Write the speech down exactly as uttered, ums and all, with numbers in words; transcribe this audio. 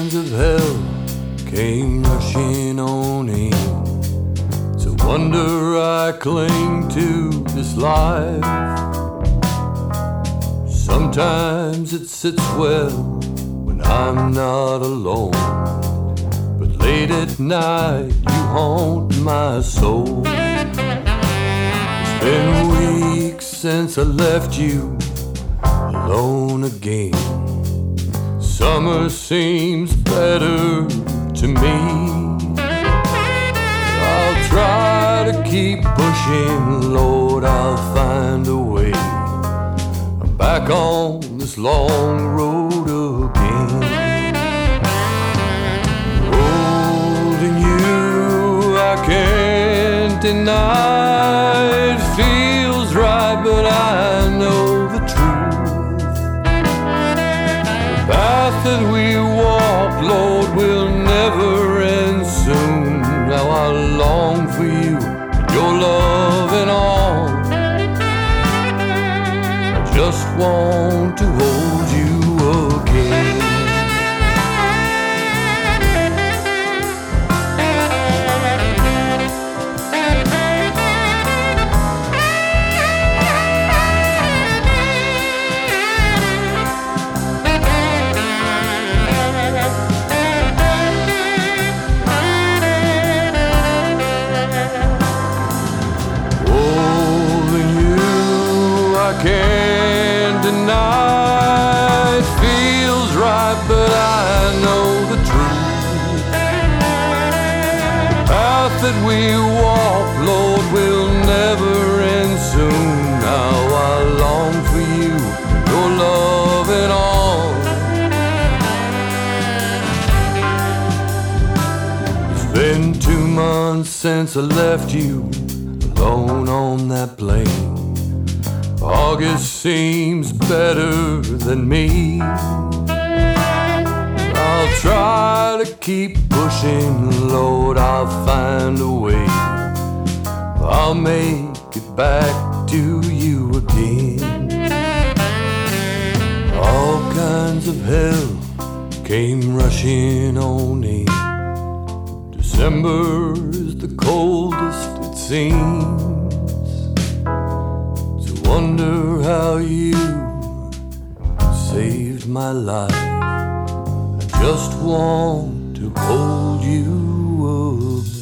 kinds of hell came rushing on in. It's a wonder I cling to this life. Sometimes it sits well when I'm not alone, but late at night you haunt my soul. It's been weeks since I left you alone again. Summer seems better to me. I'll try to keep pushing, Lord, I'll find a way. I'm back on this long road again. Holding you, I can't deny. It feels right, but I know the truth. The path that we walk, Lord, will never end soon. Now I long for you, your love and all. I just want to hold you again. Can't deny it feels right, but I know the truth. The path that we walk, Lord, will never end soon. Now I long for you, your love and all. It's been two months since I left you alone on that plane. August seems better than me. I'll try to keep pushing, Lord, I'll find a way. I'll make it back to you again. All kinds of hell came rushing on in. December is the coldest it seems. Wonder how you saved my life. I just want to hold you again.